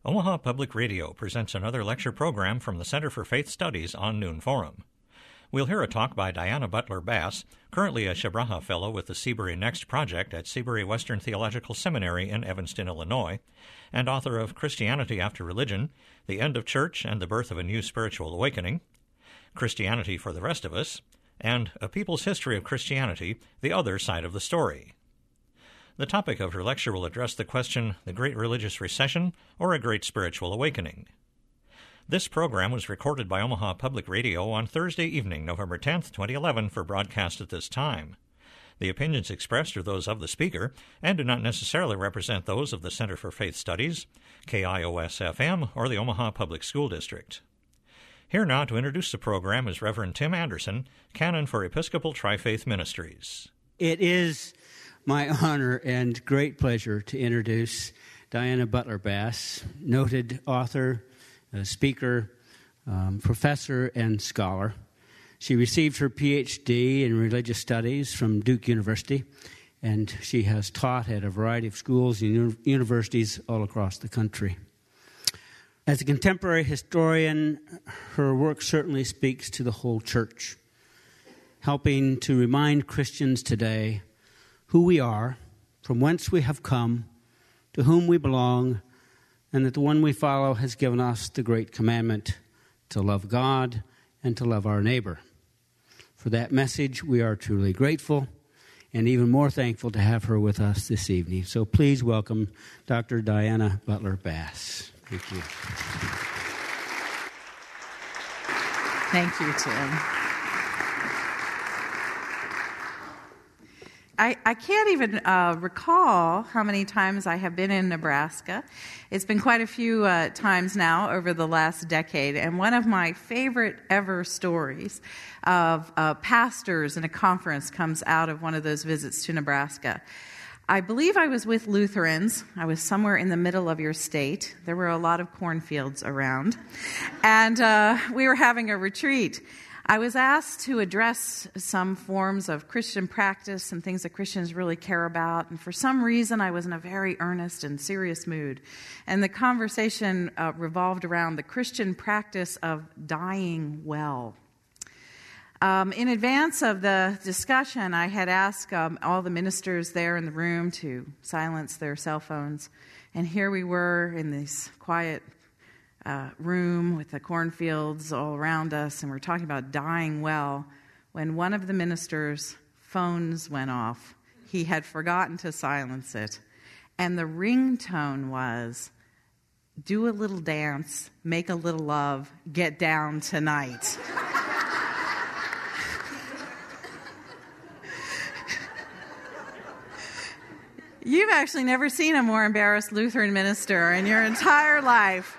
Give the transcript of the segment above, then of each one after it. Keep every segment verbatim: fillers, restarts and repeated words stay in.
Omaha Public Radio presents another lecture program from the Center for Faith Studies on Noon Forum. We'll hear a talk by Diana Butler Bass, currently a Shabraha Fellow with the Seabury Next Project at Seabury Western Theological Seminary in Evanston, Illinois, and author of Christianity After Religion, The End of Church and the Birth of a New Spiritual Awakening, Christianity for the Rest of Us, and A People's History of Christianity, The Other Side of the Story. The topic of her lecture will address the question, the Great Religious Recession or a Great Spiritual Awakening. This program was recorded by Omaha Public Radio on Thursday evening, November tenth, twenty eleven, for broadcast at this time. The opinions expressed are those of the speaker and do not necessarily represent those of the Center for Faith Studies, K I O S F M, or the Omaha Public School District. Here now to introduce the program is Reverend Tim Anderson, Canon for Episcopal Tri-Faith Ministries. It is my honor and great pleasure to introduce Diana Butler Bass, noted author, uh, speaker, um, professor, and scholar. She received her P H D in religious studies from Duke University, and she has taught at a variety of schools and uni- universities all across the country. As a contemporary historian, her work certainly speaks to the whole church, helping to remind Christians today who we are, from whence we have come, to whom we belong, and that the one we follow has given us the great commandment to love God and to love our neighbor. For that message, we are truly grateful and even more thankful to have her with us this evening. So please welcome Doctor Diana Butler Bass. Thank you. Thank you, Tim. I, I can't even uh, recall how many times I have been in Nebraska. It's been quite a few uh, times now over the last decade, and one of my favorite ever stories of uh, pastors in a conference comes out of one of those visits to Nebraska. I believe I was with Lutherans. I was somewhere in the middle of your state. There were a lot of cornfields around, and uh, we were having a retreat. I was asked to address some forms of Christian practice and things that Christians really care about, and for some reason I was in a very earnest and serious mood. And the conversation uh, revolved around the Christian practice of dying well. Um, in advance of the discussion, I had asked um, all the ministers there in the room to silence their cell phones, and here we were in this quiet Uh, room with the cornfields all around us, and we're talking about dying well, when one of the minister's phones went off. He had forgotten to silence it, and the ringtone was, "Do a little dance, make a little love, get down tonight." You've actually never seen a more embarrassed Lutheran minister in your entire life.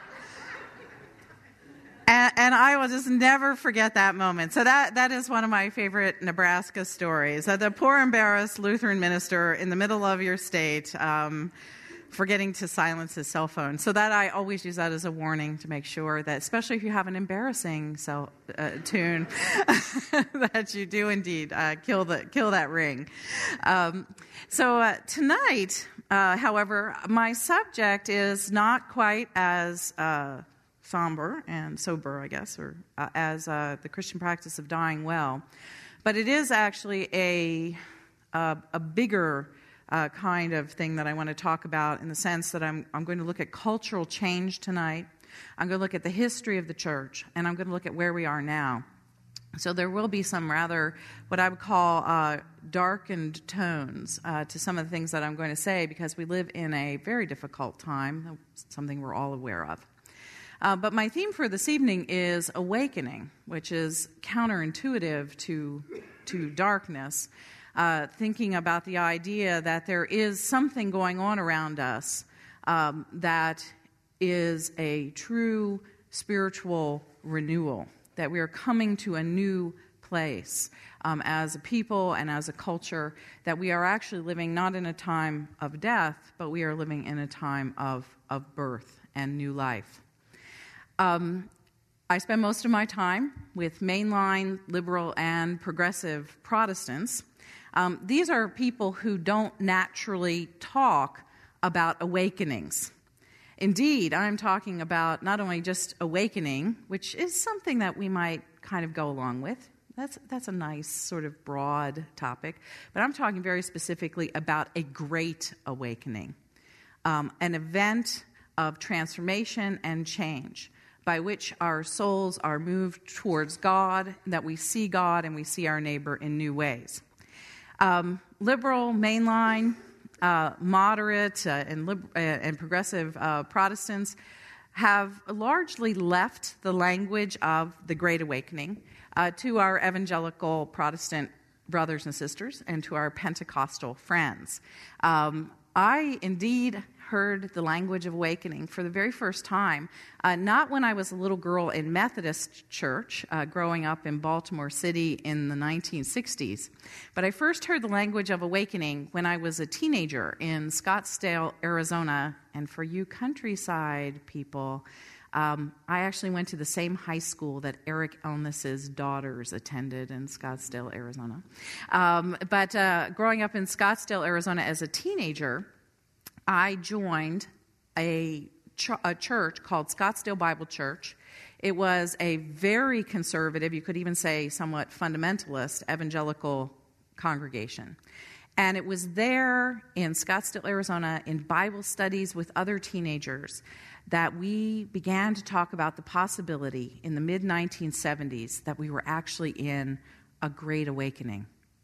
And, and I will just never forget that moment. So that, that is one of my favorite Nebraska stories. Uh, the poor embarrassed Lutheran minister in the middle of your state um, forgetting to silence his cell phone. So that I always use that as a warning to make sure that, especially if you have an embarrassing cell uh, tune, that you do indeed uh, kill the kill that ring. Um, so uh, tonight, uh, however, my subject is not quite as Uh, somber and sober, I guess, or uh, as uh, the Christian practice of dying well. But it is actually a, uh, a bigger uh, kind of thing that I want to talk about, in the sense that I'm, I'm going to look at cultural change tonight. I'm going to look at the history of the church, and I'm going to look at where we are now. So there will be some rather, what I would call uh, darkened tones uh, to some of the things that I'm going to say, because we live in a very difficult time, something we're all aware of. Uh, but my theme for this evening is awakening, which is counterintuitive to, to darkness, uh, thinking about the idea that there is something going on around us um, that is a true spiritual renewal, that we are coming to a new place um, as a people and as a culture, that we are actually living not in a time of death, but we are living in a time of, of birth and new life. Um, I spend most of my time with mainline liberal and progressive Protestants. Um, these are people who don't naturally talk about awakenings. Indeed, I'm talking about not only just awakening, which is something that we might kind of go along with. That's that's a nice sort of broad topic. But I'm talking very specifically about a great awakening, um, an event of transformation and change by which our souls are moved towards God, that we see God and we see our neighbor in new ways. Um, liberal, mainline, uh, moderate, uh, and, lib- uh, and progressive uh, Protestants have largely left the language of the Great Awakening uh, to our evangelical Protestant brothers and sisters and to our Pentecostal friends. Um, I indeed heard the language of awakening for the very first time, uh, not when I was a little girl in Methodist church, uh, growing up in Baltimore City in the nineteen sixties, but I first heard the language of awakening when I was a teenager in Scottsdale, Arizona. And for you countryside people, um, I actually went to the same high school that Eric Elnes's daughters attended in Scottsdale, Arizona. Um, but uh, growing up in Scottsdale, Arizona as a teenager, I joined a, ch- a church called Scottsdale Bible Church. It was a very conservative, you could even say somewhat fundamentalist, evangelical congregation. And it was there in Scottsdale, Arizona, in Bible studies with other teenagers, that we began to talk about the possibility in the mid nineteen seventies that we were actually in a great awakening.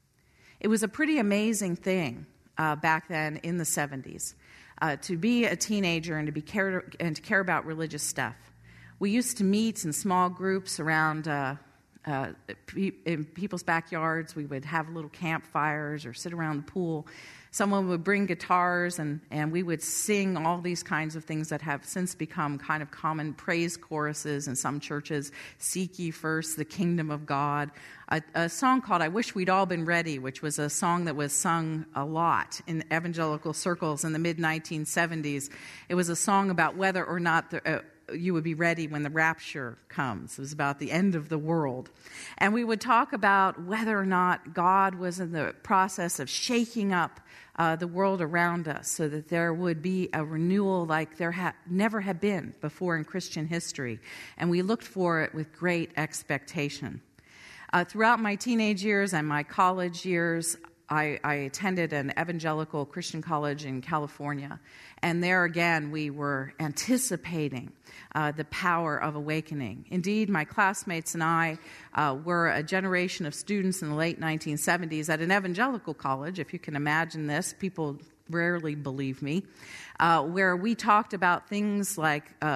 It was a pretty amazing thing uh, back then in the seventies. Uh, to be a teenager and to be care and to care about religious stuff. We used to meet in small groups around uh, uh, pe- in people's backyards. We would have little campfires or sit around the pool. Someone would bring guitars, and, and we would sing all these kinds of things that have since become kind of common praise choruses in some churches. Seek ye first the kingdom of God. A, a song called I Wish We'd All Been Ready, which was a song that was sung a lot in evangelical circles in the mid nineteen seventies. It was a song about whether or not the, uh, you would be ready when the rapture comes. It was about the end of the world. And we would talk about whether or not God was in the process of shaking up uh, the world around us so that there would be a renewal like there ha- never had been before in Christian history. And we looked for it with great expectation. Uh, throughout my teenage years and my college years, I, I attended an evangelical Christian college in California. And there again, we were anticipating uh, the power of awakening. Indeed, my classmates and I uh, were a generation of students in the late nineteen seventies at an evangelical college, if you can imagine this. People rarely believe me, uh, where we talked about things like uh,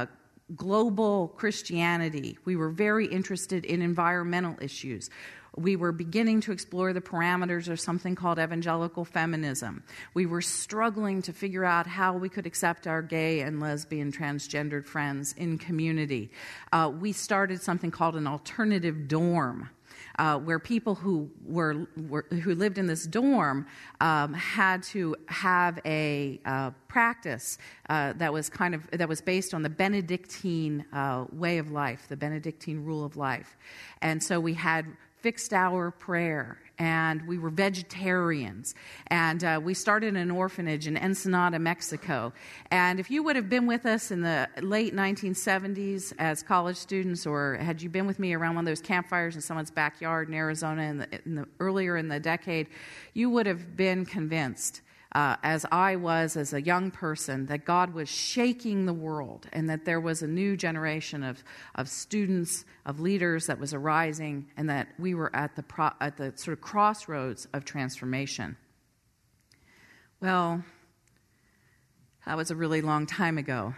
global Christianity. We were very interested in environmental issues. We were beginning to explore the parameters of something called evangelical feminism. We were struggling to figure out how we could accept our gay and lesbian transgendered friends in community. Uh, we started something called an alternative dorm, uh, where people who were, were who lived in this dorm um, had to have a uh, practice uh, that was kind of that was based on the Benedictine uh, way of life, the Benedictine rule of life, and so we had fixed hour prayer, and we were vegetarians, and uh, we started an orphanage in Ensenada, Mexico. And if you would have been with us in the late nineteen seventies as college students, or had you been with me around one of those campfires in someone's backyard in Arizona in the, in the earlier in the decade, you would have been convinced, Uh, as I was as a young person, that God was shaking the world and that there was a new generation of, of students, of leaders that was arising, and that we were at the pro, at the sort of crossroads of transformation. Well, that was a really long time ago.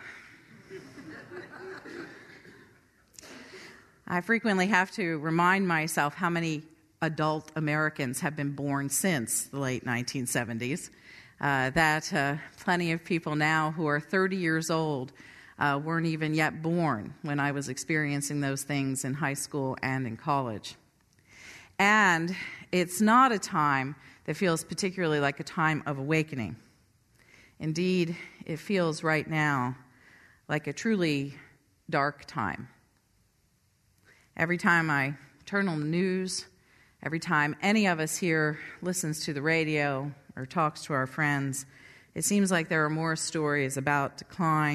I frequently have to remind myself how many adult Americans have been born since the late nineteen seventies. Uh, that uh, plenty of people now who are thirty years old uh, weren't even yet born when I was experiencing those things in high school and in college. And it's not a time that feels particularly like a time of awakening. Indeed, it feels right now like a truly dark time. Every time I turn on the news, every time any of us here listens to the radio or talks to our friends, it seems like there are more stories about decline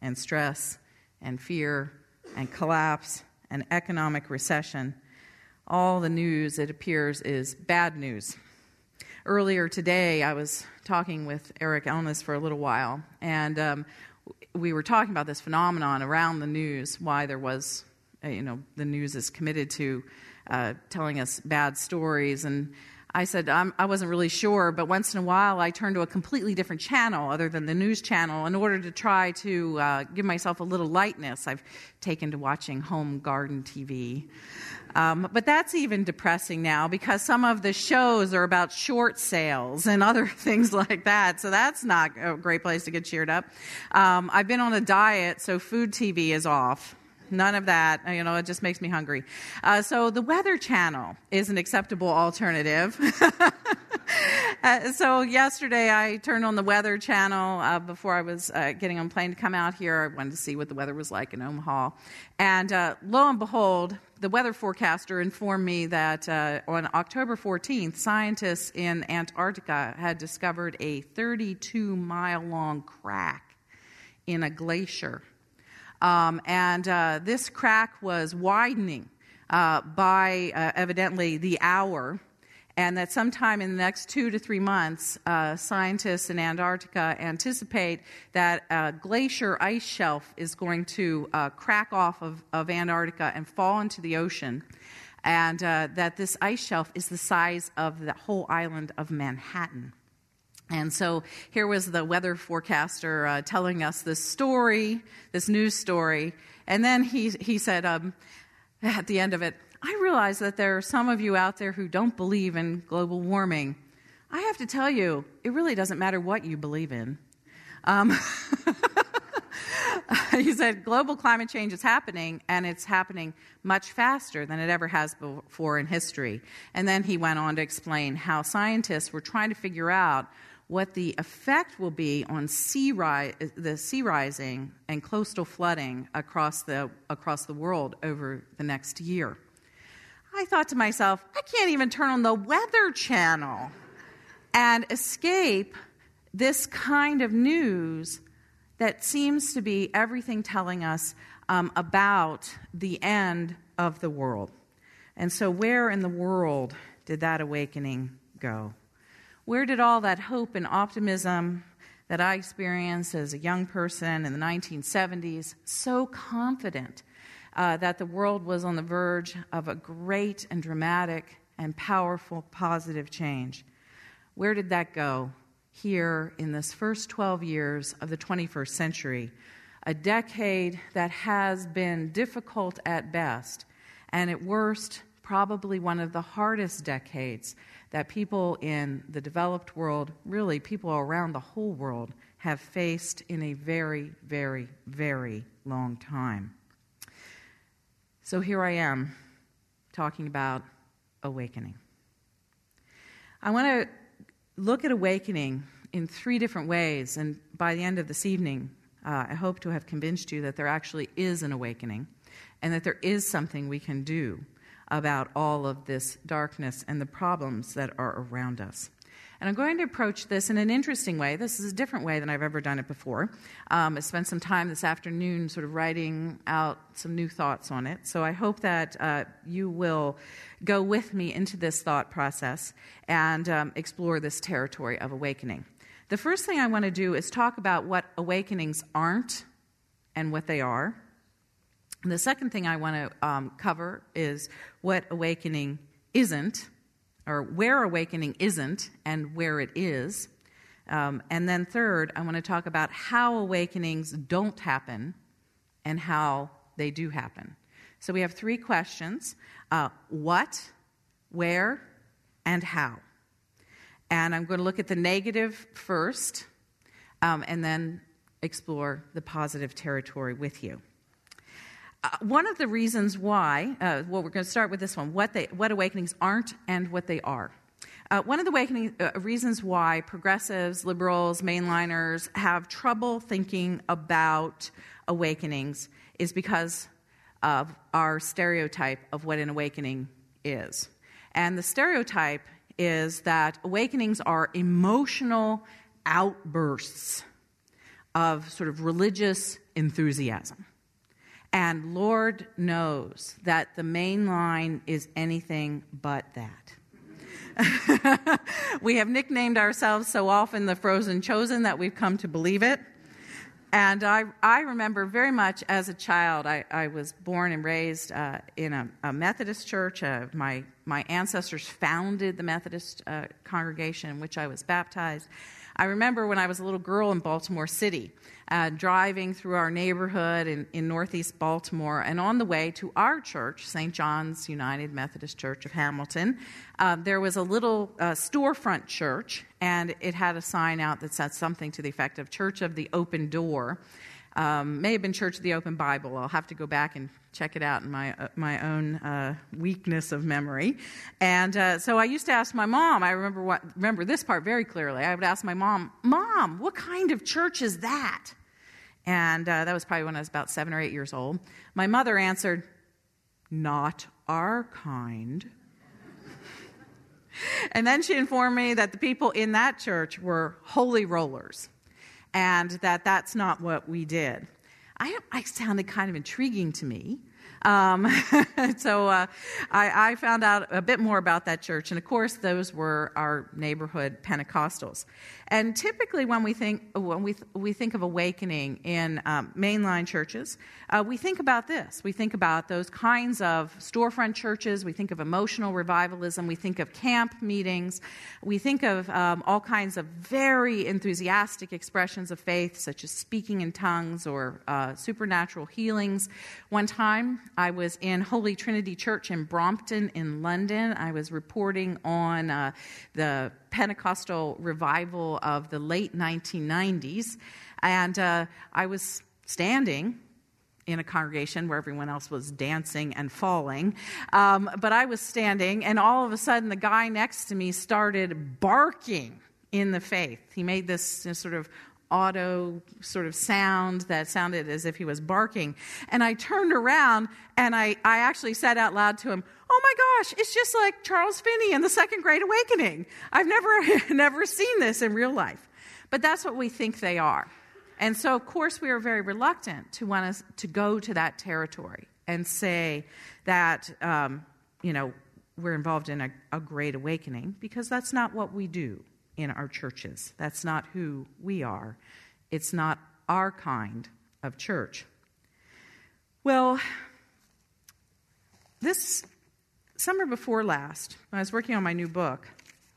and stress and fear and collapse and economic recession. All the news, it appears, is bad news. Earlier today, I was talking with Eric Elnes for a little while, and um, we were talking about this phenomenon around the news, why there was, uh, you know, the news is committed to uh, telling us bad stories. And I said I'm, I wasn't really sure, but once in a while I turn to a completely different channel other than the news channel in order to try to uh, give myself a little lightness. I've taken to watching home garden T V. Um, but that's even depressing now because some of the shows are about short sales and other things like that. So that's not a great place to get cheered up. Um, I've been on a diet, so food T V is off. None of that. You know, it just makes me hungry. Uh, so the Weather Channel is an acceptable alternative. uh, so yesterday I turned on the Weather Channel uh, before I was uh, getting on a plane to come out here. I wanted to see what the weather was like in Omaha. And uh, lo and behold, the weather forecaster informed me that uh, on October fourteenth, scientists in Antarctica had discovered a thirty-two mile long crack in a glacier. Um, and uh, this crack was widening uh, by uh, evidently the hour, and that sometime in the next two to three months, uh, scientists in Antarctica anticipate that a glacier ice shelf is going to uh, crack off of, of Antarctica and fall into the ocean, and uh, that this ice shelf is the size of the whole island of Manhattan. And so here was the weather forecaster uh, telling us this story, this news story, and then he he said um, at the end of it, I realize that there are some of you out there who don't believe in global warming. I have to tell you, it really doesn't matter what you believe in. Um, he said global climate change is happening, and it's happening much faster than it ever has before in history. And then he went on to explain how scientists were trying to figure out what the effect will be on sea rise, the sea rising and coastal flooding across the across the world over the next year. I thought to myself, I can't even turn on the Weather Channel and escape this kind of news that seems to be everything telling us um, about the end of the world. And so where in the world did that awakening go? Where did all that hope and optimism that I experienced as a young person in the nineteen seventies, so confident uh, that the world was on the verge of a great and dramatic and powerful positive change, where did that go here in this first twelve years of the twenty-first century, a decade that has been difficult at best, and at worst, probably one of the hardest decades that people in the developed world, really people around the whole world, have faced in a very, very, very long time. So here I am talking about awakening. I want to look at awakening in three different ways, and by the end of this evening, uh, I hope to have convinced you that there actually is an awakening and that there is something we can do about all of this darkness and the problems that are around us. And I'm going to approach this in an interesting way. This is a different way than I've ever done it before. Um, I spent some time this afternoon sort of writing out some new thoughts on it. So I hope that uh, you will go with me into this thought process and um, explore this territory of awakening. The first thing I want to do is talk about what awakenings aren't and what they are. And the second thing I want to um, cover is what awakening isn't, or where awakening isn't and where it is. Um, and then third, I want to talk about how awakenings don't happen and how they do happen. So we have three questions: uh, what, where, and how. And I'm going to look at the negative first, um, and then explore the positive territory with you. Uh, one of the reasons why, uh, well, we're going to start with this one, what they, what awakenings aren't and what they are. Uh, one of the awakening, uh, reasons why progressives, liberals, mainliners have trouble thinking about awakenings is because of our stereotype of what an awakening is. And the stereotype is that awakenings are emotional outbursts of sort of religious enthusiasm. And Lord knows that the main line is anything but that. We have nicknamed ourselves so often the Frozen Chosen that we've come to believe it. And I, I remember very much as a child, I, I was born and raised uh, in a, a Methodist church. Uh, my, my ancestors founded the Methodist uh, congregation in which I was baptized. I remember when I was a little girl in Baltimore City, uh, driving through our neighborhood in, in northeast Baltimore, and on the way to our church, Saint John's United Methodist Church of Hamilton, uh, there was a little uh, storefront church, and it had a sign out that said something to the effect of Church of the Open Door. Um, may have been Church of the Open Bible. I'll have to go back and check it out in my uh, my own uh, weakness of memory. And uh, so I used to ask my mom. I remember what remember this part very clearly. I would ask my mom, "Mom, what kind of church is that?" And uh, that was probably when I was about seven or eight years old. My mother answered, "Not our kind." And then she informed me that the people in that church were holy rollers, and that that's not what we did. I, I sounded kind of intriguing to me. Um, so uh, I, I found out a bit more about that church, and of course, those were our neighborhood Pentecostals. And typically, when we think when we th- we think of awakening in um, mainline churches, uh, we think about this. We think about those kinds of storefront churches. We think of emotional revivalism. We think of camp meetings. We think of um, all kinds of very enthusiastic expressions of faith, such as speaking in tongues or uh, supernatural healings. One time, I was in Holy Trinity Church in Brompton in London. I was reporting on uh, the Pentecostal revival of the late nineteen nineties, and uh, I was standing in a congregation where everyone else was dancing and falling, um, but I was standing, and all of a sudden the guy next to me started barking in the faith. He made this, this sort of auto sort of sound that sounded as if he was barking. And I turned around and I, I actually said out loud to him, "Oh my gosh, it's just like Charles Finney in the Second Great Awakening. I've never, never seen this in real life." But that's what we think they are. And so, of course, we are very reluctant to want us to go to that territory and say that, um, you know, we're involved in a, a great awakening, because that's not what we do in our churches. That's not who we are. It's not our kind of church. Well, this summer before last, when I was working on my new book,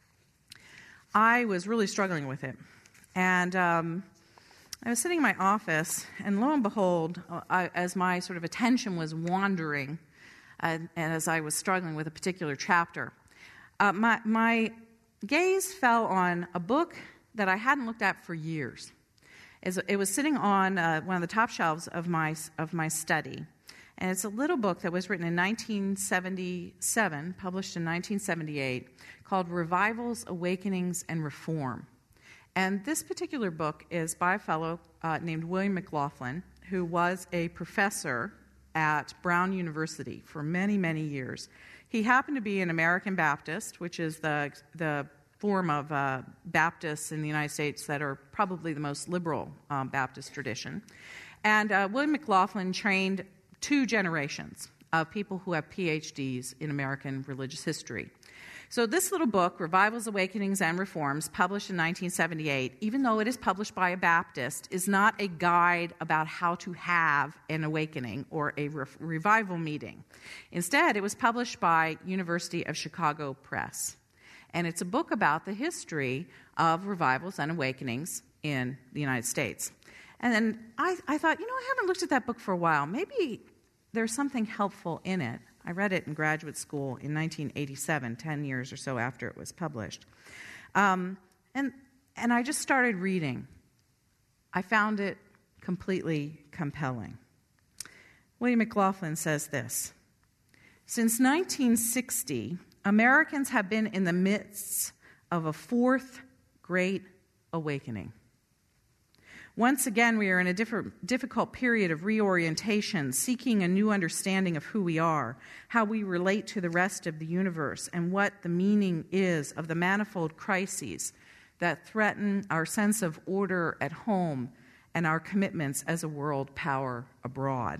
I was really struggling with it. And um, I was sitting in my office, and lo and behold, I, as my sort of attention was wandering, uh, and as I was struggling with a particular chapter, uh, my my gaze fell on a book that I hadn't looked at for years. It was sitting on uh, one of the top shelves of my of my study, and it's a little book that was written in nineteen seventy-seven, published in nineteen seventy-eight, called Revivals, Awakenings, and Reform. And this particular book is by a fellow uh, named William McLaughlin, who was a professor at Brown University for many, many years. He happened to be an American Baptist, which is the the form of uh, Baptists in the United States that are probably the most liberal um, Baptist tradition. And uh, William McLaughlin trained two generations of people who have P H Ds in American religious history. So this little book, Revivals, Awakenings, and Reforms, published in nineteen seventy-eight, even though it is published by a Baptist, is not a guide about how to have an awakening or a re- revival meeting. Instead, it was published by University of Chicago Press. And it's a book about the history of revivals and awakenings in the United States. And then I, I thought, you know, I haven't looked at that book for a while. Maybe there's something helpful in it. I read it in graduate school in nineteen eighty-seven, ten years or so after it was published. Um, and, and I just started reading. I found it completely compelling. William McLaughlin says this: "Since nineteen sixty, Americans have been in the midst of a fourth great awakening. Once again, we are in a different, difficult period of reorientation, seeking a new understanding of who we are, how we relate to the rest of the universe, and what the meaning is of the manifold crises that threaten our sense of order at home and our commitments as a world power abroad.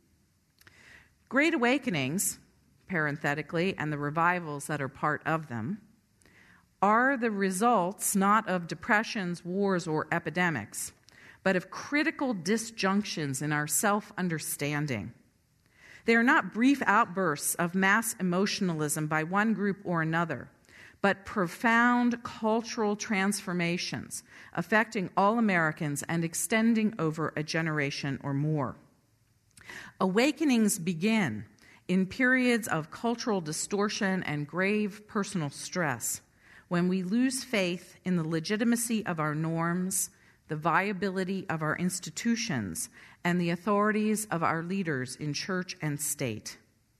Great awakenings, parenthetically, and the revivals that are part of them, are the results not of depressions, wars, or epidemics, but of critical disjunctions in our self-understanding. They are not brief outbursts of mass emotionalism by one group or another, but profound cultural transformations affecting all Americans and extending over a generation or more. Awakenings begin in periods of cultural distortion and grave personal stress, when we lose faith in the legitimacy of our norms, the viability of our institutions, and the authorities of our leaders in church and state.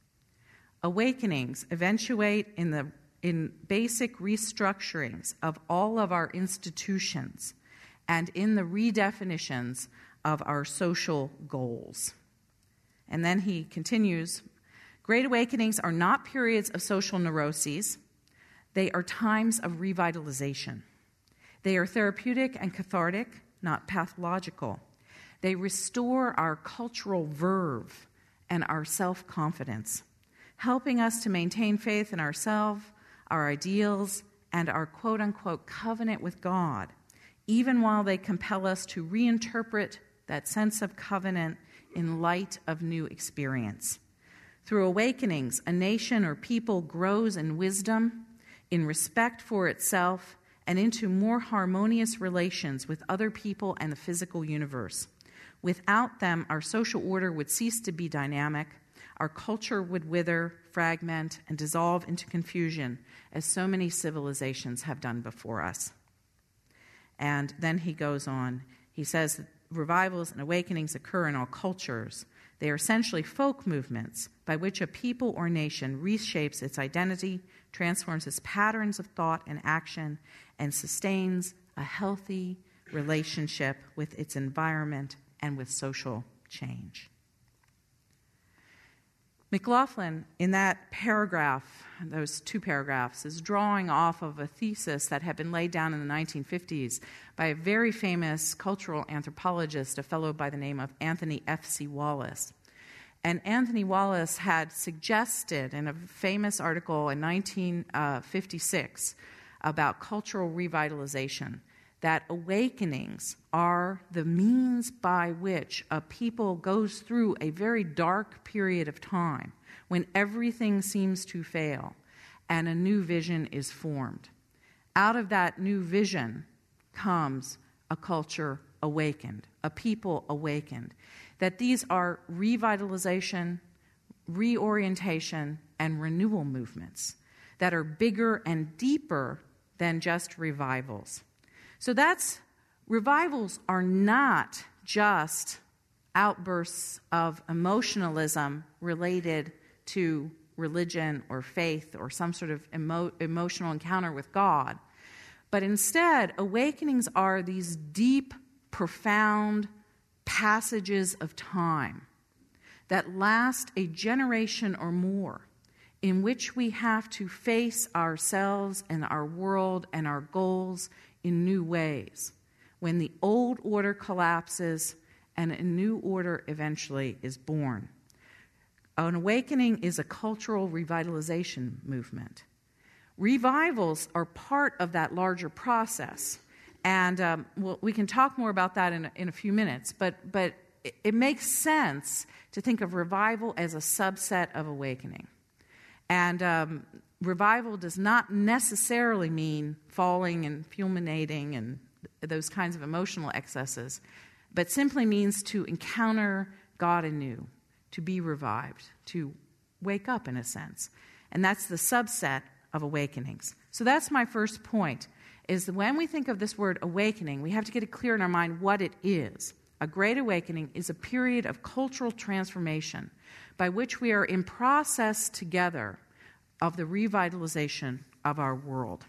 Awakenings eventuate in the in basic restructurings of all of our institutions and in the redefinitions of our social goals. And then he continues, great awakenings are not periods of social neuroses. They are times of revitalization. They are therapeutic and cathartic, not pathological. They restore our cultural verve and our self-confidence, helping us to maintain faith in ourselves, our ideals, and our quote-unquote covenant with God, even while they compel us to reinterpret that sense of covenant in light of new experience. Through awakenings, a nation or people grows in wisdom, in respect for itself, and into more harmonious relations with other people and the physical universe. Without them, our social order would cease to be dynamic, our culture would wither, fragment, and dissolve into confusion, as so many civilizations have done before us. And then he goes on. He says that revivals and awakenings occur in all cultures. They are essentially folk movements by which a people or nation reshapes its identity, transforms its patterns of thought and action, and sustains a healthy relationship with its environment and with social change. McLaughlin, in that paragraph, those two paragraphs, is drawing off of a thesis that had been laid down in the nineteen fifties by a very famous cultural anthropologist, a fellow by the name of Anthony F C Wallace. And Anthony Wallace had suggested in a famous article in nineteen fifty-six about cultural revitalization that awakenings are the means by which a people goes through a very dark period of time when everything seems to fail and a new vision is formed. Out of that new vision comes a culture awakened, a people awakened. That these are revitalization, reorientation, and renewal movements that are bigger and deeper than just revivals. So that's, revivals are not just outbursts of emotionalism related to religion or faith or some sort of emo- emotional encounter with God, but instead, awakenings are these deep, profound passages of time that last a generation or more, in which we have to face ourselves and our world and our goals in new ways, when the old order collapses and a new order eventually is born. An awakening is a cultural revitalization movement. Revivals are part of that larger process, and um, well, we can talk more about that in a, in a few minutes, but, but it, it makes sense to think of revival as a subset of awakening. And um, revival does not necessarily mean falling and fulminating and those kinds of emotional excesses, but simply means to encounter God anew, to be revived, to wake up in a sense. And that's the subset of awakenings. So that's my first point, is that when we think of this word awakening, we have to get it clear in our mind what it is. A great awakening is a period of cultural transformation by which we are in process together of the revitalization of our world.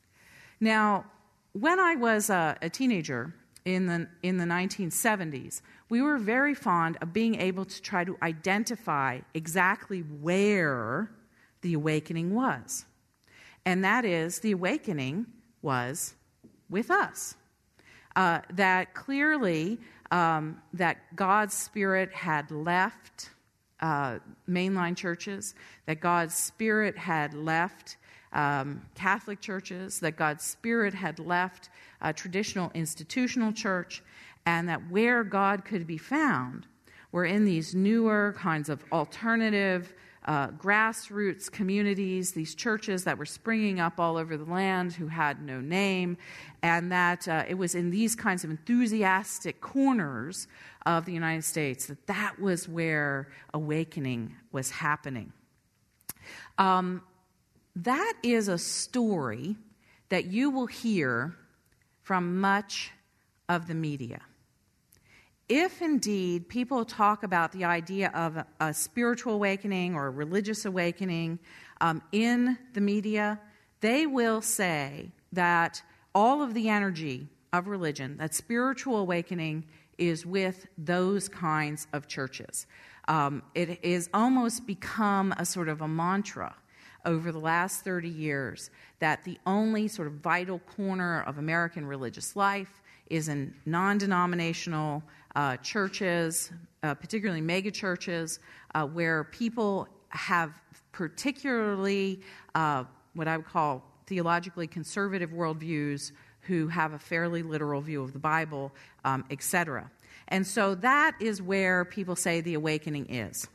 Now, when I was a, a teenager in the in the nineteen seventies, we were very fond of being able to try to identify exactly where the awakening was. And that is, the awakening was with us. Uh, that clearly um, that God's Spirit had left uh, mainline churches, that God's Spirit had left um, Catholic churches, that God's Spirit had left uh, traditional institutional church, and that where God could be found were in these newer kinds of alternative Uh, grassroots communities, these churches that were springing up all over the land who had no name, and that uh, it was in these kinds of enthusiastic corners of the United States that that was where awakening was happening. Um, that is a story that you will hear from much of the media. If indeed people talk about the idea of a, a spiritual awakening or a religious awakening um, in the media, they will say that all of the energy of religion, that spiritual awakening, is with those kinds of churches. Um, it is almost become a sort of a mantra over the last thirty years that the only sort of vital corner of American religious life is in non-denominational uh, churches, uh, particularly mega churches, uh, where people have particularly uh, what I would call theologically conservative worldviews, who have a fairly literal view of the Bible, um, et cetera. And so that is where people say the awakening is.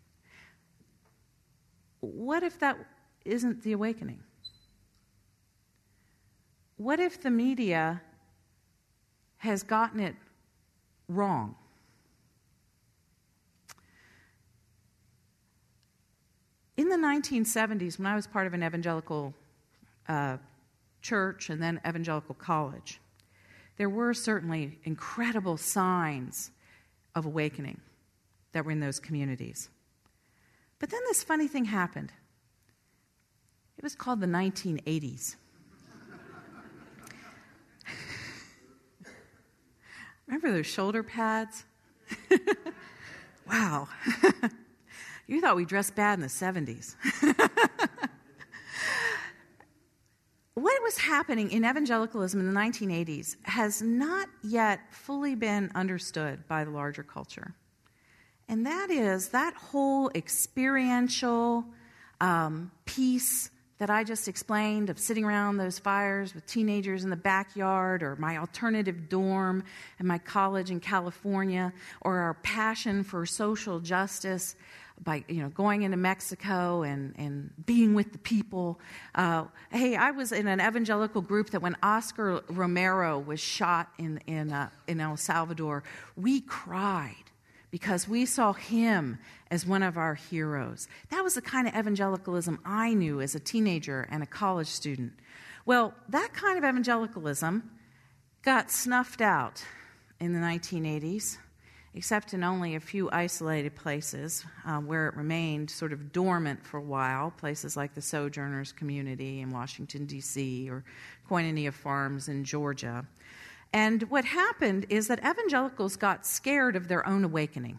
What if that isn't the awakening? What if the media has gotten it wrong? In the nineteen seventies, when I was part of an evangelical uh, church and then evangelical college, there were certainly incredible signs of awakening that were in those communities. But then this funny thing happened. It was called the nineteen eighties. Remember those shoulder pads? Wow. You thought we dressed bad in the seventies. What was happening in evangelicalism in the nineteen eighties has not yet fully been understood by the larger culture. And that is that whole experiential um, piece that I just explained of sitting around those fires with teenagers in the backyard, or my alternative dorm at my college in California, or our passion for social justice by, you know, going into Mexico and, and being with the people. Uh, hey, I was in an evangelical group that when Oscar Romero was shot in in, uh, in El Salvador, we cried because we saw him as one of our heroes. That was the kind of evangelicalism I knew as a teenager and a college student. Well, that kind of evangelicalism got snuffed out in the nineteen eighties, except in only a few isolated places uh, where it remained sort of dormant for a while, places like the Sojourners community in Washington, D C, or Koinonia Farms in Georgia. And what happened is that evangelicals got scared of their own awakening.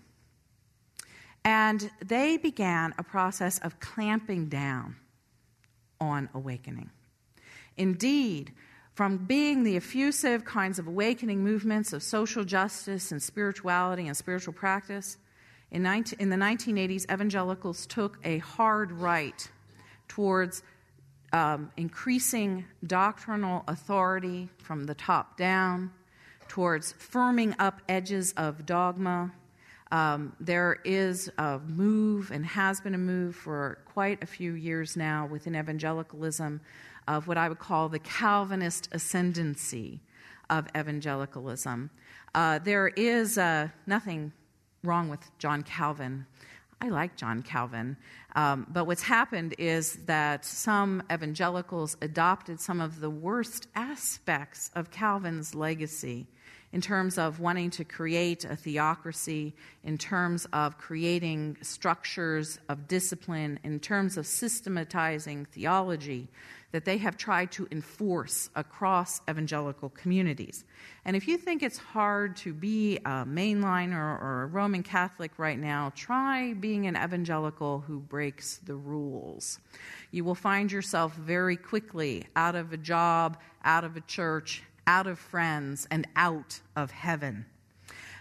And they began a process of clamping down on awakening. Indeed, from being the effusive kinds of awakening movements of social justice and spirituality and spiritual practice, in, nineteen, in the nineteen eighties, evangelicals took a hard right towards um, increasing doctrinal authority from the top down, towards firming up edges of dogma. Um, there is a move, and has been a move for quite a few years now within evangelicalism, of what I would call the Calvinist ascendancy of evangelicalism. Uh, there is uh, nothing wrong with John Calvin. I like John Calvin. Um, but what's happened is that some evangelicals adopted some of the worst aspects of Calvin's legacy in terms of wanting to create a theocracy, in terms of creating structures of discipline, in terms of systematizing theology that they have tried to enforce across evangelical communities. And if you think it's hard to be a mainliner or a Roman Catholic right now, try being an evangelical who breaks the rules. You will find yourself very quickly out of a job, out of a church, out of friends, and out of heaven.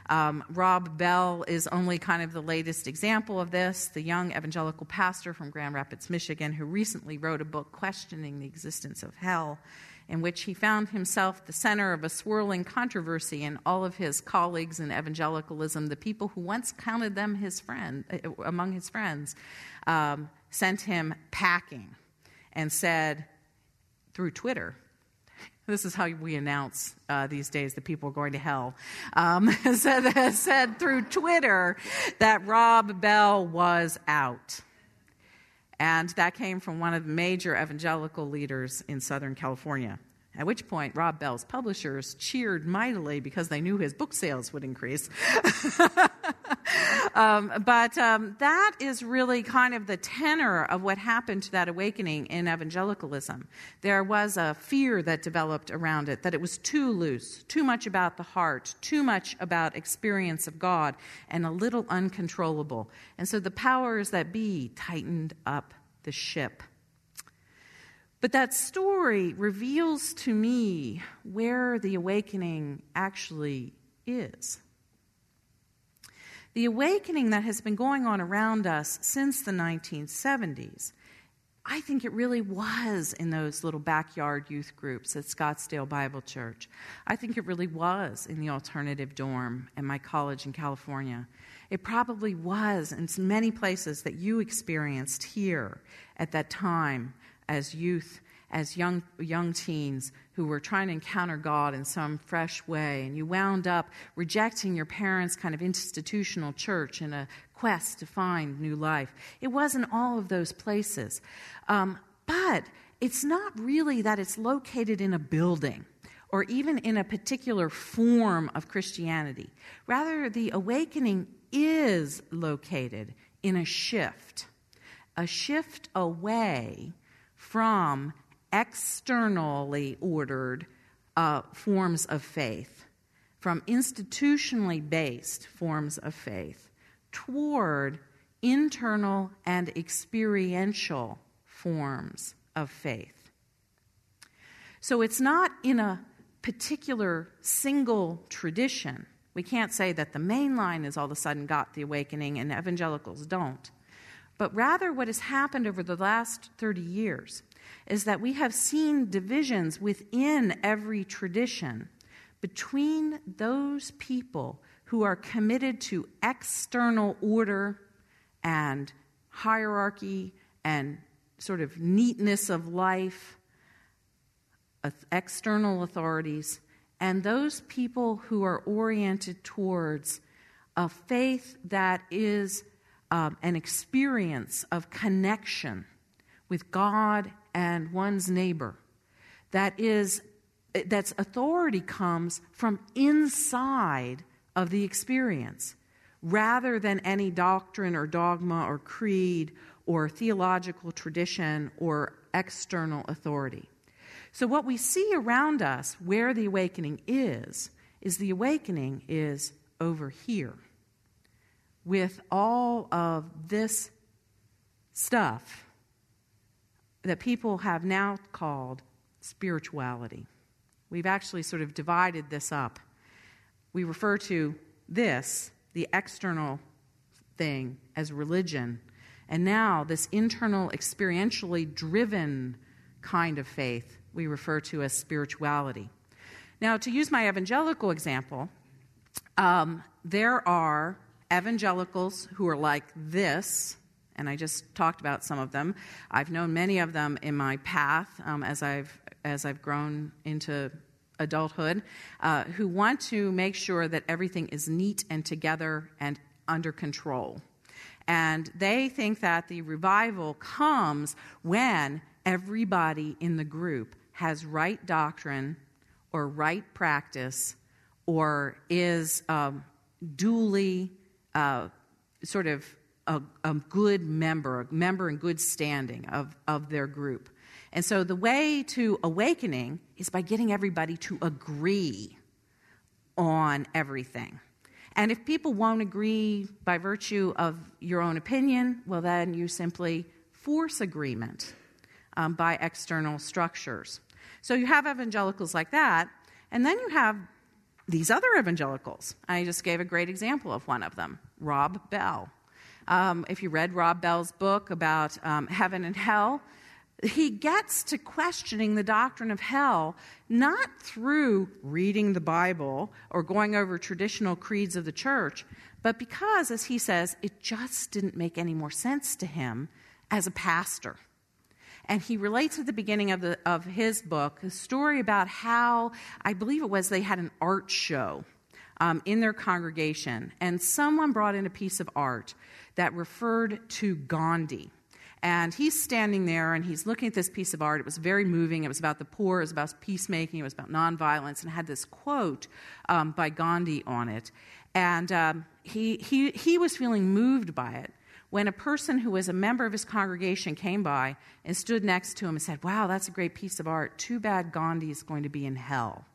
Um, Rob Bell is only kind of the latest example of this, the young evangelical pastor from Grand Rapids, Michigan, who recently wrote a book questioning the existence of hell, in which he found himself the center of a swirling controversy, and all of his colleagues in evangelicalism, the people who once counted them his friend, among his friends, um, sent him packing and said through Twitter, this is how we announce uh, these days that people are going to hell, um, said, said through Twitter that Rob Bell was out. And that came from one of the major evangelical leaders in Southern California, at which point Rob Bell's publishers cheered mightily because they knew his book sales would increase. um, but um, that is really kind of the tenor of what happened to that awakening in evangelicalism. There was a fear that developed around it, that it was too loose, too much about the heart, too much about experience of God, and a little uncontrollable. And so the powers that be tightened up the ship. But that story reveals to me where the awakening actually is. The awakening that has been going on around us since the nineteen seventies, I think it really was in those little backyard youth groups at Scottsdale Bible Church. I think it really was in the alternative dorm at my college in California. It probably was in many places that you experienced here at that time as youth, as young young teens who were trying to encounter God in some fresh way, and you wound up rejecting your parents' kind of institutional church in a quest to find new life. It wasn't all of those places. Um, but it's not really that it's located in a building or even in a particular form of Christianity. Rather, the awakening is located in a shift, a shift away from externally ordered uh, forms of faith, from institutionally based forms of faith, toward internal and experiential forms of faith. So it's not in a particular single tradition. We can't say that the main line has all of a sudden got the awakening and evangelicals don't. But rather what has happened over the last thirty years is that we have seen divisions within every tradition between those people who are committed to external order and hierarchy and sort of neatness of life, external authorities, and those people who are oriented towards a faith that is um, an experience of connection with God and one's neighbor. That is, that's authority comes from inside of the experience, rather than any doctrine or dogma or creed or theological tradition or external authority. So what we see around us, where the awakening is, is the awakening is over here, with all of this stuff that people have now called spirituality. We've actually sort of divided this up. We refer to this, the external thing, as religion, and now this internal, experientially driven kind of faith we refer to as spirituality. Now, to use my evangelical example, um, there are evangelicals who are like this, and I just talked about some of them. I've known many of them in my path um, as I've as I've grown into adulthood, uh, who want to make sure that everything is neat and together and under control. And they think that the revival comes when everybody in the group has right doctrine or right practice or is um, duly uh, sort of a, a good member, a member in good standing of, of their group. And so the way to awakening is by getting everybody to agree on everything. And if people won't agree by virtue of your own opinion, well, then you simply force agreement um, by external structures. So you have evangelicals like that, and then you have these other evangelicals. I just gave a great example of one of them, Rob Bell. Um, if you read Rob Bell's book about um, heaven and hell, he gets to questioning the doctrine of hell not through reading the Bible or going over traditional creeds of the church, but because, as he says, it just didn't make any more sense to him as a pastor. And he relates at the beginning of the of his book a story about how, I believe it was, they had an art show um, in their congregation, and someone brought in a piece of art that referred to Gandhi. And he's standing there, and he's looking at this piece of art. It was very moving. It was about the poor. It was about peacemaking. It was about nonviolence, and it had this quote um, by Gandhi on it. And um, he he he was feeling moved by it when a person who was a member of his congregation came by and stood next to him and said, "Wow, that's a great piece of art. Too bad Gandhi is going to be in hell."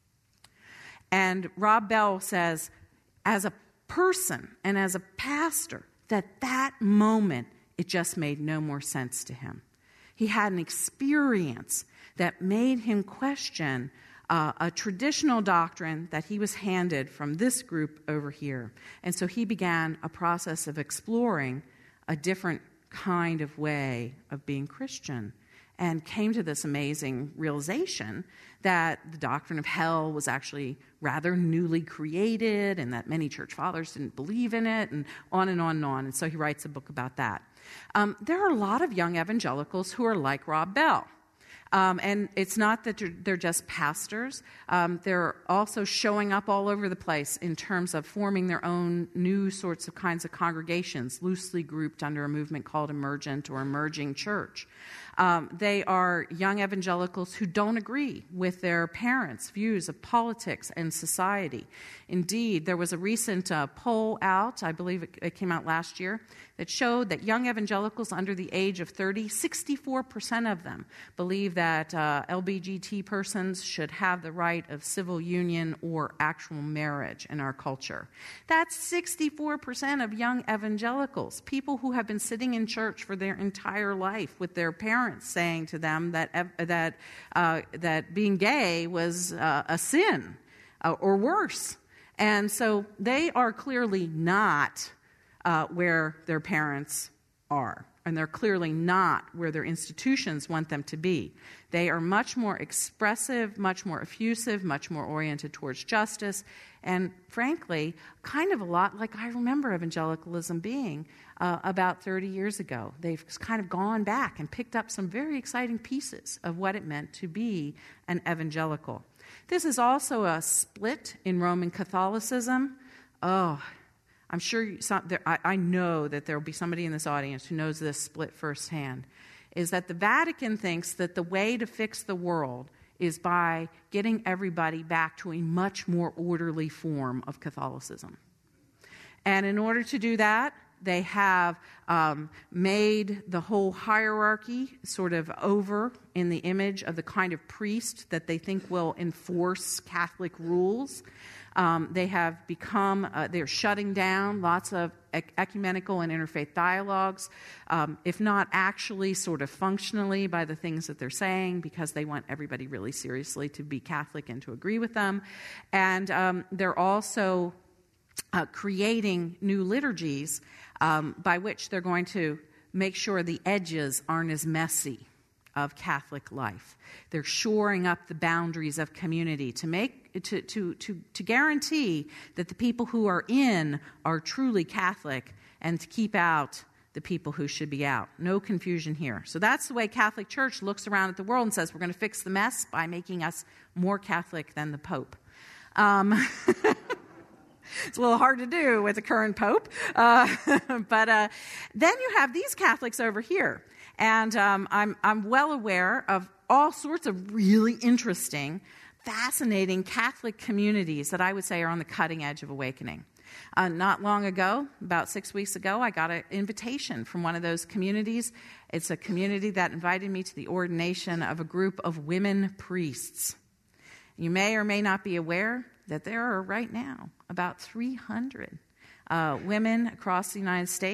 And Rob Bell says, as a person and as a pastor, that that moment, it just made no more sense to him. He had an experience that made him question uh, a traditional doctrine that he was handed from this group over here. And so he began a process of exploring a different kind of way of being Christian, and came to this amazing realization that the doctrine of hell was actually rather newly created, and that many church fathers didn't believe in it, and on and on and on. And so he writes a book about that. Um, there are a lot of young evangelicals who are like Rob Bell. Um, and it's not that they're just pastors. Um, they're also showing up all over the place in terms of forming their own new sorts of kinds of congregations, loosely grouped under a movement called Emergent or Emerging Church. Um, they are young evangelicals who don't agree with their parents' views of politics and society. Indeed, there was a recent uh, poll out, I believe it, it came out last year, that showed that young evangelicals under the age of thirty, sixty-four percent of them believe that uh, L G B T persons should have the right of civil union or actual marriage in our culture. That's sixty-four percent of young evangelicals, people who have been sitting in church for their entire life with their parents saying to them that that uh, that being gay was uh, a sin uh, or worse. And so they are clearly not uh, where their parents are, and they're clearly not where their institutions want them to be. They are much more expressive, much more effusive, much more oriented towards justice, and frankly, kind of a lot like I remember evangelicalism being uh, about thirty years ago. They've kind of gone back and picked up some very exciting pieces of what it meant to be an evangelical. This is also a split in Roman Catholicism. Oh, I'm sure you, some, there, I, I know that there will be somebody in this audience who knows this split firsthand, is that the Vatican thinks that the way to fix the world is by getting everybody back to a much more orderly form of Catholicism. And in order to do that, they have um, made the whole hierarchy sort of over in the image of the kind of priest that they think will enforce Catholic rules. Um, they have become, uh, they're shutting down lots of ec- ecumenical and interfaith dialogues, um, if not actually sort of functionally by the things that they're saying, because they want everybody really seriously to be Catholic and to agree with them. And um, they're also uh, creating new liturgies um, by which they're going to make sure the edges aren't as messy of Catholic life. They're shoring up the boundaries of community to make to to to to guarantee that the people who are in are truly Catholic, and to keep out the people who should be out. No confusion here. So that's the way Catholic Church looks around at the world and says, we're going to fix the mess by making us more Catholic than the Pope. Um, It's a little hard to do with the current Pope. Uh, but uh, then you have these Catholics over here. And um, I'm, I'm well aware of all sorts of really interesting, fascinating Catholic communities that I would say are on the cutting edge of awakening. Uh, not long ago, about six weeks ago, I got an invitation from one of those communities. It's a community that invited me to the ordination of a group of women priests. You may or may not be aware that there are right now about three hundred uh, women across the United States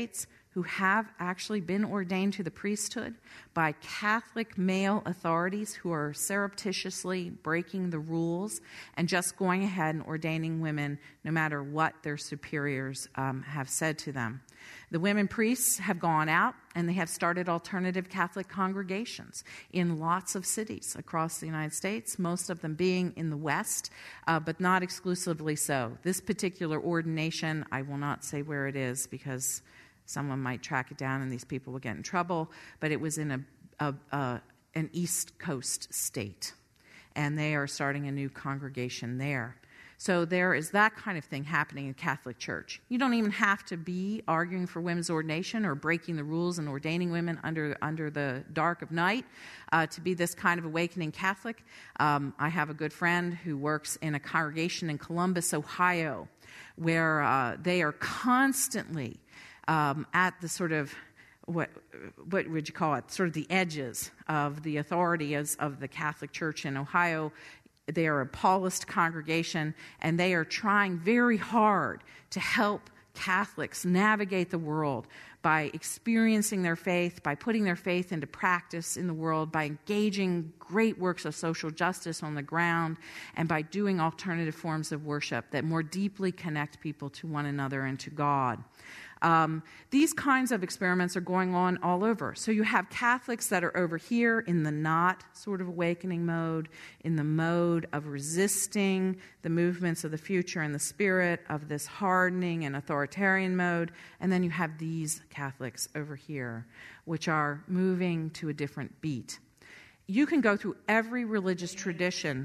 who have actually been ordained to the priesthood by Catholic male authorities who are surreptitiously breaking the rules and just going ahead and ordaining women no matter what their superiors um, have said to them. The women priests have gone out and they have started alternative Catholic congregations in lots of cities across the United States, most of them being in the West, uh, but not exclusively so. This particular ordination, I will not say where it is because someone might track it down and these people will get in trouble, but it was in a, a, a an East Coast state, and they are starting a new congregation there. So there is that kind of thing happening in Catholic Church. You don't even have to be arguing for women's ordination or breaking the rules and ordaining women under under the dark of night uh, to be this kind of awakening Catholic. Um, I have a good friend who works in a congregation in Columbus, Ohio, where uh, they are constantly um, at the sort of what what would you call it? Sort of the edges of the authority as of the Catholic Church in Ohio. They are a Paulist congregation, and they are trying very hard to help Catholics navigate the world by experiencing their faith, by putting their faith into practice in the world, by engaging great works of social justice on the ground, and by doing alternative forms of worship that more deeply connect people to one another and to God. Um, these kinds of experiments are going on all over. So you have Catholics that are over here in the not sort of awakening mode, in the mode of resisting the movements of the future and the spirit of this hardening and authoritarian mode. And then you have these Catholics over here, which are moving to a different beat. You can go through every religious tradition.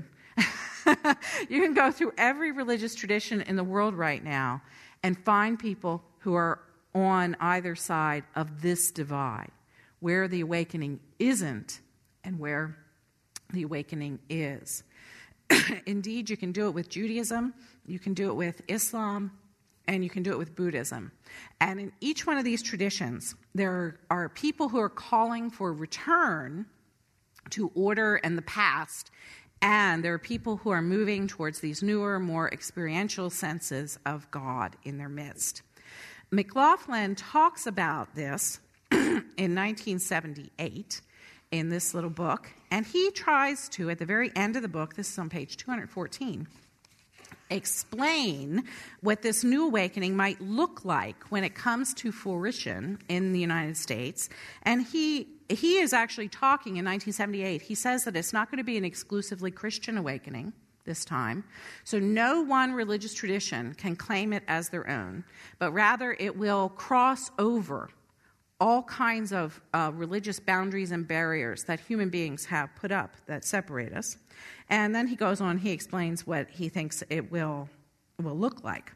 You can go through every religious tradition in the world right now and find people who are on either side of this divide, where the awakening isn't and where the awakening is. Indeed, you can do it with Judaism, you can do it with Islam, and you can do it with Buddhism. And in each one of these traditions, there are people who are calling for return to order and the past, and there are people who are moving towards these newer, more experiential senses of God in their midst. McLaughlin talks about this in nineteen seventy-eight in this little book, and he tries to, at the very end of the book, this is on page two hundred fourteen, explain what this new awakening might look like when it comes to fruition in the United States. And he he is actually talking in nineteen seventy-eight. He says that it's not going to be an exclusively Christian awakening this time. So no one religious tradition can claim it as their own, but rather it will cross over all kinds of uh, religious boundaries and barriers that human beings have put up that separate us. And then he goes on, he explains what he thinks it will will look like.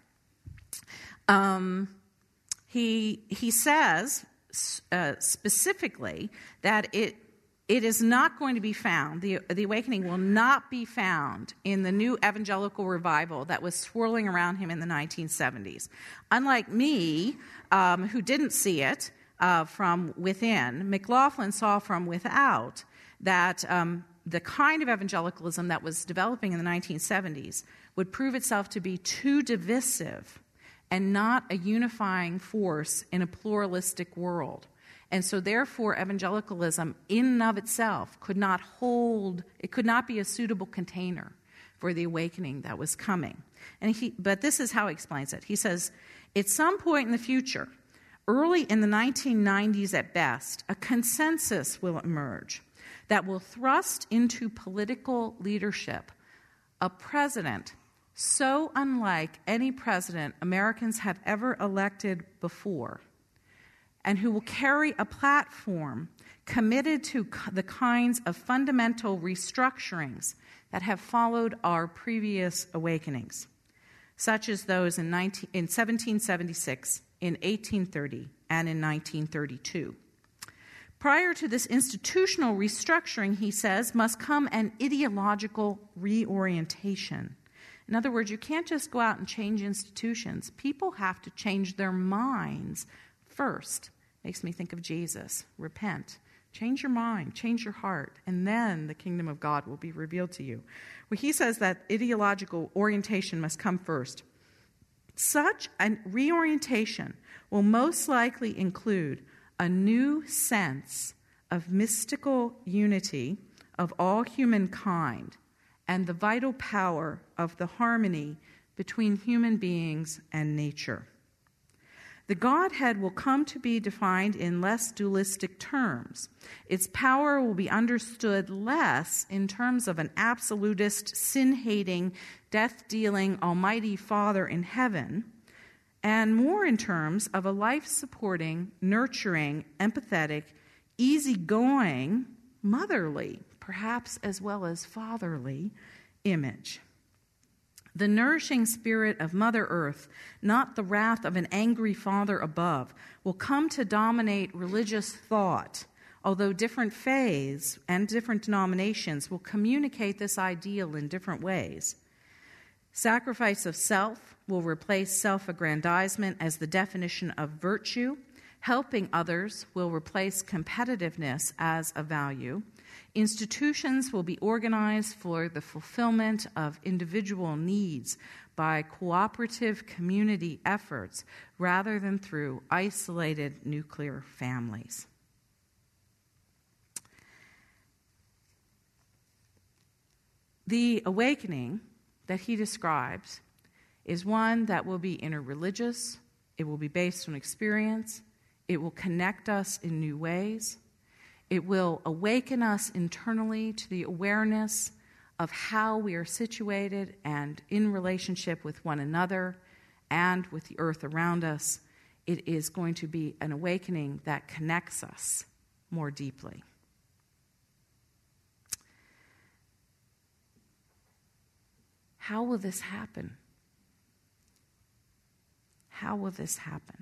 Um, he he says uh, specifically that it It is not going to be found, the, the awakening will not be found in the new evangelical revival that was swirling around him in the nineteen seventies. Unlike me, um, who didn't see it uh, from within, McLaughlin saw from without that um, the kind of evangelicalism that was developing in the nineteen seventies would prove itself to be too divisive and not a unifying force in a pluralistic world. And so therefore, evangelicalism in and of itself could not hold, it could not be a suitable container for the awakening that was coming. And he, but this is how he explains it. He says, at some point in the future, early in the nineteen nineties at best, a consensus will emerge that will thrust into political leadership a president so unlike any president Americans have ever elected before, and who will carry a platform committed to the kinds of fundamental restructurings that have followed our previous awakenings, such as those in, nineteen, in seventeen seventy-six, in eighteen thirty, and in nineteen thirty-two. Prior to this institutional restructuring, he says, must come an ideological reorientation. In other words, you can't just go out and change institutions. People have to change their minds first. Makes me think of Jesus. Repent. Change your mind. Change your heart. And then the kingdom of God will be revealed to you. Well, he says that ideological orientation must come first. Such a reorientation will most likely include a new sense of mystical unity of all humankind and the vital power of the harmony between human beings and nature. The Godhead will come to be defined in less dualistic terms. Its power will be understood less in terms of an absolutist, sin-hating, death-dealing Almighty Father in heaven, and more in terms of a life-supporting, nurturing, empathetic, easygoing, motherly, perhaps as well as fatherly, image. The nourishing spirit of Mother Earth, not the wrath of an angry Father above, will come to dominate religious thought, although different faiths and different denominations will communicate this ideal in different ways. Sacrifice of self will replace self-aggrandizement as the definition of virtue. Helping others will replace competitiveness as a value. Institutions will be organized for the fulfillment of individual needs by cooperative community efforts rather than through isolated nuclear families. The awakening that he describes is one that will be interreligious, it will be based on experience, it will connect us in new ways. It will awaken us internally to the awareness of how we are situated and in relationship with one another and with the earth around us. It is going to be an awakening that connects us more deeply. How will this happen? How will this happen?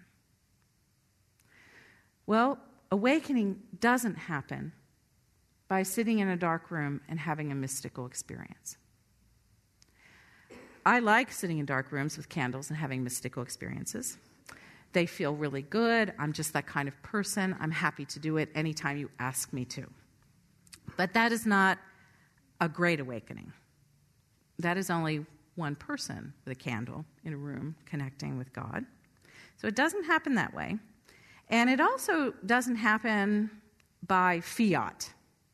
Well, awakening doesn't happen by sitting in a dark room and having a mystical experience. I like sitting in dark rooms with candles and having mystical experiences. They feel really good. I'm just that kind of person. I'm happy to do it anytime you ask me to. But that is not a great awakening. That is only one person with a candle in a room connecting with God. So it doesn't happen that way. And it also doesn't happen by fiat.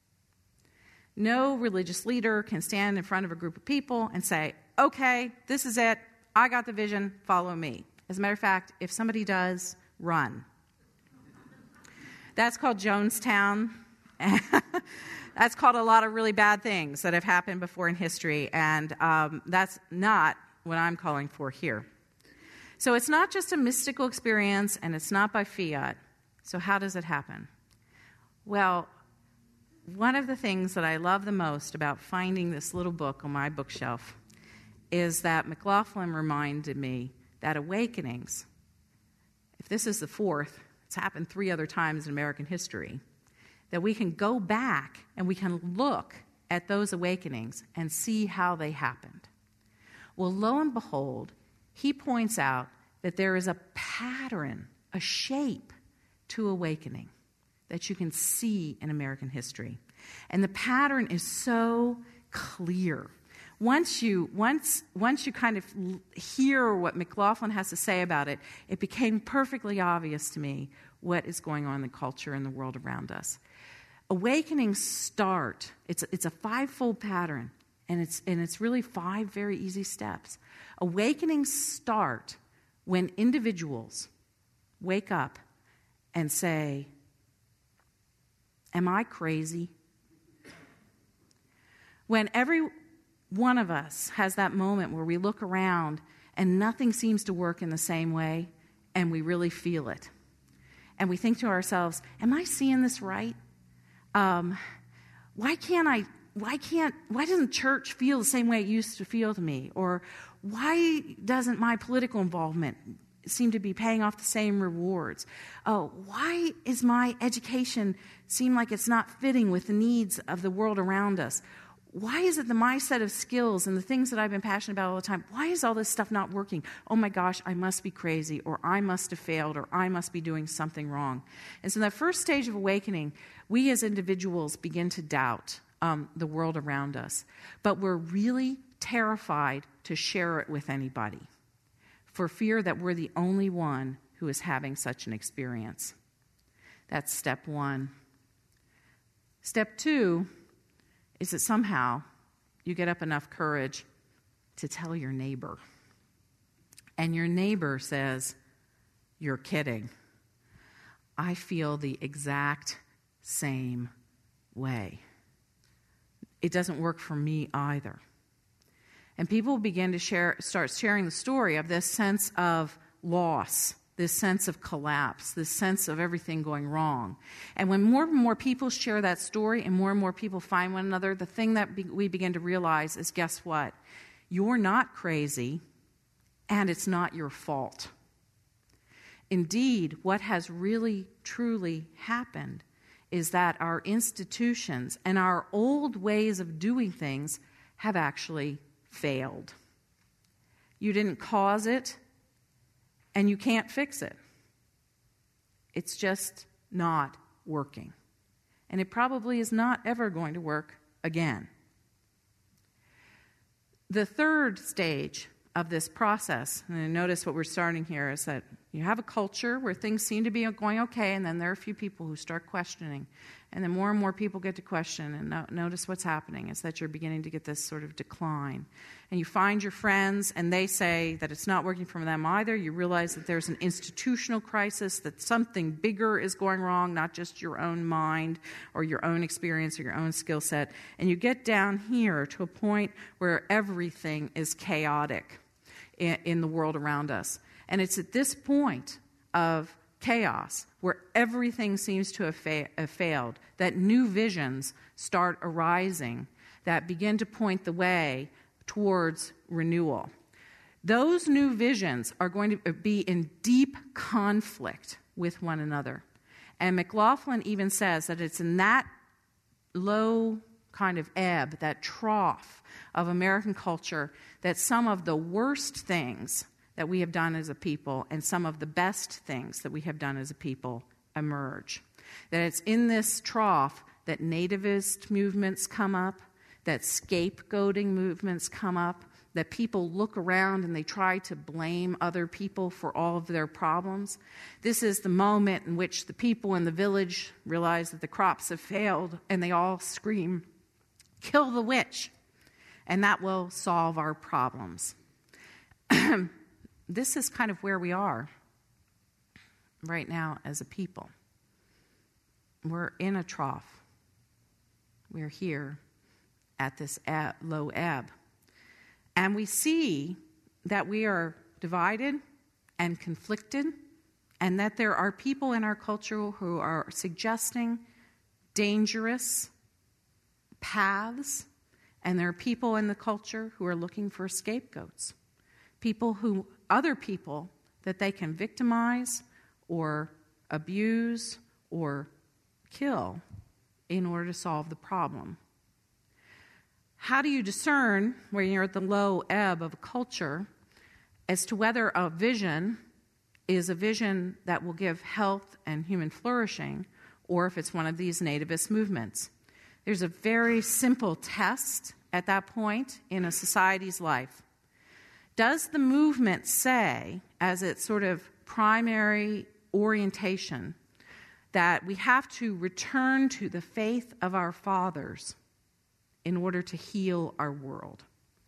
No religious leader can stand in front of a group of people and say, okay, this is it. I got the vision. Follow me. As a matter of fact, if somebody does, run. That's called Jonestown. That's called a lot of really bad things that have happened before in history. And um, that's not what I'm calling for here. So it's not just a mystical experience, and it's not by fiat. So how does it happen? Well, one of the things that I love the most about finding this little book on my bookshelf is that McLaughlin reminded me that awakenings, if this is the fourth, it's happened three other times in American history, that we can go back and we can look at those awakenings and see how they happened. Well, lo and behold, he points out that there is a pattern, a shape to awakening that you can see in American history. And the pattern is so clear. Once you once once you kind of hear what McLaughlin has to say about it, it became perfectly obvious to me what is going on in the culture and the world around us. Awakenings start, it's it's a five-fold pattern, and it's and it's really five very easy steps. Awakenings start when individuals wake up and say, am I crazy? When every one of us has that moment where we look around and nothing seems to work in the same way, and we really feel it. And we think to ourselves, am I seeing this right? Um, why can't I, why can't, why doesn't church feel the same way it used to feel to me? Or why doesn't my political involvement seem to be paying off the same rewards? Oh, why is my education seem like it's not fitting with the needs of the world around us? Why is it that my set of skills and the things that I've been passionate about all the time, why is all this stuff not working? Oh my gosh, I must be crazy, or I must have failed, or I must be doing something wrong. And so in that first stage of awakening, we as individuals begin to doubt um, the world around us. But we're really terrified to share it with anybody. for fear that we're the only one who is having such an experience. That's step one. Step two is that somehow you get up enough courage to tell your neighbor. And your neighbor says, "You're kidding. I feel the exact same way. It doesn't work for me either." And people begin to share, start sharing the story of this sense of loss, this sense of collapse, this sense of everything going wrong. And when more and more people share that story and more and more people find one another, the thing that be- we begin to realize is, guess what? You're not crazy, and it's not your fault. Indeed, what has really, truly happened is that our institutions and our old ways of doing things have actually failed. You didn't cause it, and you can't fix it. It's just not working. And it probably is not ever going to work again. The third stage of this process, and notice what we're starting here, is that you have a culture where things seem to be going okay, and then there are a few people who start questioning. And then more and more people get to question, and no, notice what's happening is that you're beginning to get this sort of decline. And you find your friends, and they say that it's not working for them either. You realize that there's an institutional crisis, that something bigger is going wrong, not just your own mind or your own experience or your own skill set. And you get down here to a point where everything is chaotic in, in the world around us. And it's at this point of chaos, where everything seems to have, fa- have failed, that new visions start arising that begin to point the way towards renewal. Those new visions are going to be in deep conflict with one another. And McLaughlin even says that it's in that low kind of ebb, that trough of American culture, that some of the worst things that we have done as a people and some of the best things that we have done as a people emerge. That it's in this trough that nativist movements come up, that scapegoating movements come up, that people look around and they try to blame other people for all of their problems. This is the moment in which the people in the village realize that the crops have failed and they all scream, "Kill the witch," and that will solve our problems. This is kind of where we are right now as a people. We're in a trough. We're here at this ebb, low ebb. And we see that we are divided and conflicted, and that there are people in our culture who are suggesting dangerous paths, and there are people in the culture who are looking for scapegoats. People who, other people that they can victimize or abuse or kill in order to solve the problem. How do you discern, when you're at the low ebb of a culture, as to whether a vision is a vision that will give health and human flourishing, or if it's one of these nativist movements? There's a very simple test at that point in a society's life. Does the movement say, as its sort of primary orientation, that we have to return to the faith of our fathers in order to heal our world?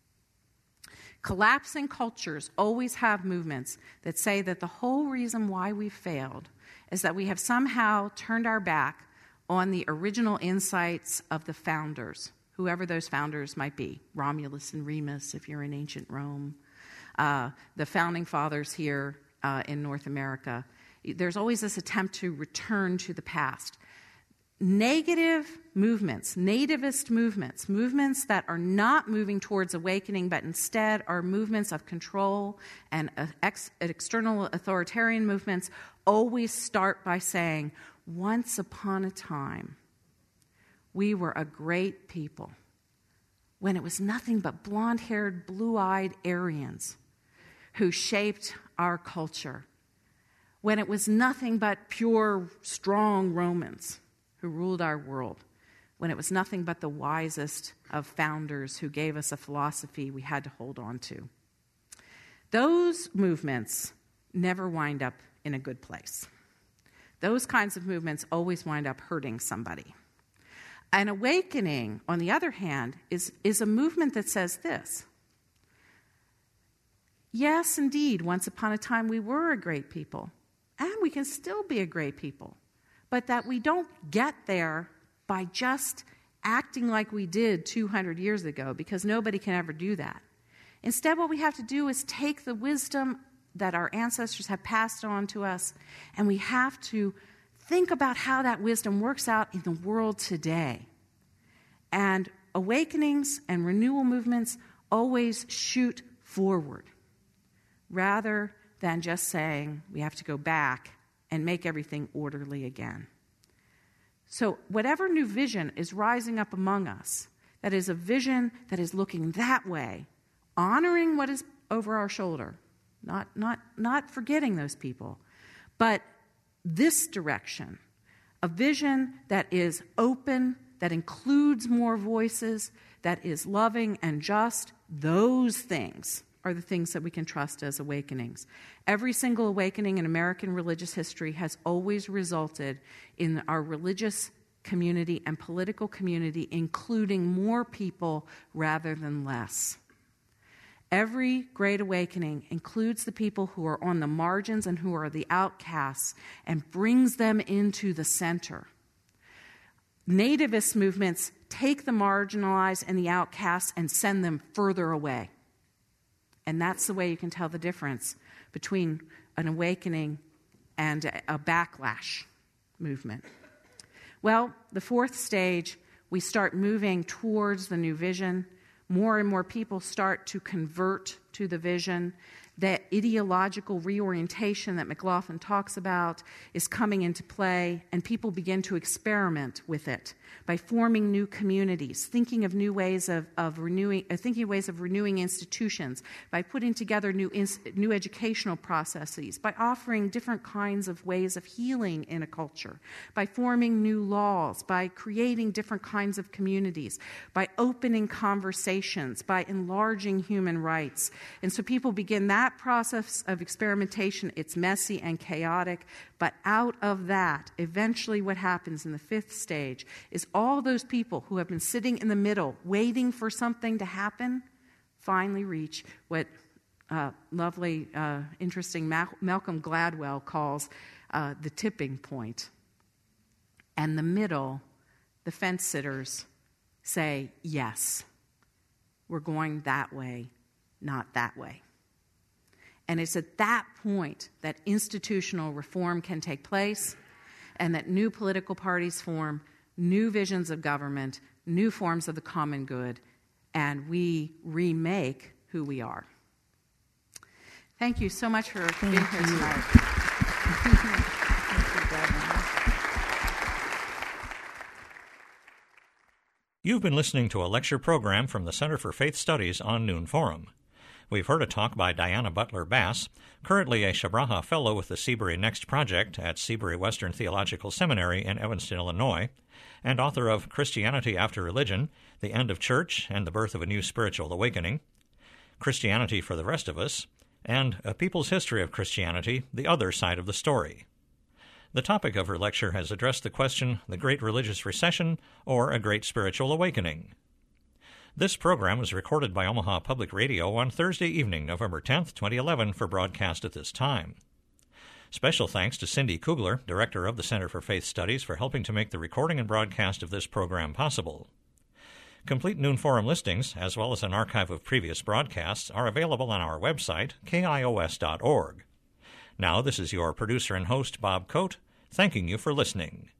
Collapsing cultures always have movements that say that the whole reason why we failed is that we have somehow turned our back on the original insights of the founders, whoever those founders might be, Romulus and Remus if you're in ancient Rome, uh, the founding fathers here uh, in North America. There's always this attempt to return to the past. Negative movements, nativist movements, movements that are not moving towards awakening, but instead are movements of control and ex- external authoritarian movements, always start by saying, once upon a time, we were a great people when it was nothing but blonde-haired, blue-eyed Aryans who shaped our culture, when it was nothing but pure, strong Romans who ruled our world, when it was nothing but the wisest of founders who gave us a philosophy we had to hold on to. those movements never wind up in a good place. Those kinds of movements always wind up hurting somebody. An awakening, on the other hand, is, is a movement that says this: yes, indeed, once upon a time we were a great people, and we can still be a great people, but that we don't get there by just acting like we did two hundred years ago, because nobody can ever do that. Instead, what we have to do is take the wisdom that our ancestors have passed on to us, and we have to think about how that wisdom works out in the world today. And awakenings and renewal movements always shoot forward, rather than just saying we have to go back and make everything orderly again. So whatever new vision is rising up among us, that is a vision that is looking that way, honoring what is over our shoulder, not, not, not forgetting those people, but this direction, a vision that is open, that includes more voices, that is loving and just, those things are the things that we can trust as awakenings. Every single awakening in American religious history has always resulted in our religious community and political community including more people rather than less. Every great awakening includes the people who are on the margins and who are the outcasts and brings them into the center. Nativist movements take the marginalized and the outcasts and send them further away. And that's the way you can tell the difference between an awakening and a backlash movement. Well, the fourth stage, we start moving towards the new vision. More and more people start to convert to the vision. That ideological reorientation that McLaughlin talks about is coming into play, and people begin to experiment with it by forming new communities, thinking of new ways of, of renewing, uh, thinking of ways of renewing institutions, by putting together new ins- new educational processes, by offering different kinds of ways of healing in a culture, by forming new laws, by creating different kinds of communities, by opening conversations, by enlarging human rights. And so people begin that process of experimentation. It's messy and chaotic, but out of that, eventually what happens in the fifth stage is all those people who have been sitting in the middle waiting for something to happen finally reach what uh, lovely, uh, interesting Ma- Malcolm Gladwell calls uh, the tipping point. And the middle, the fence sitters say, yes, we're going that way, not that way. And it's at that point that institutional reform can take place and that new political parties form, new visions of government, new forms of the common good, and we remake who we are. Thank you so much for Thank being here you. tonight. You've been listening to a lecture program from the Center for Faith Studies on Noon Forum. We've heard a talk by Diana Butler Bass, currently a Shabraha Fellow with the Seabury Next Project at Seabury Western Theological Seminary in Evanston, Illinois, and author of Christianity After Religion, The End of Church and the Birth of a New Spiritual Awakening, Christianity for the Rest of Us, and A People's History of Christianity, The Other Side of the Story. The topic of her lecture has addressed the question, The Great Religious Recession or a Great Spiritual Awakening? This program was recorded by Omaha Public Radio on Thursday evening, November tenth, twenty eleven, for broadcast at this time. Special thanks to Cindy Kugler, Director of the Center for Faith Studies, for helping to make the recording and broadcast of this program possible. Complete Noon Forum listings, as well as an archive of previous broadcasts, are available on our website, K I O S dot org. Now, this is your producer and host, Bob Coate, thanking you for listening.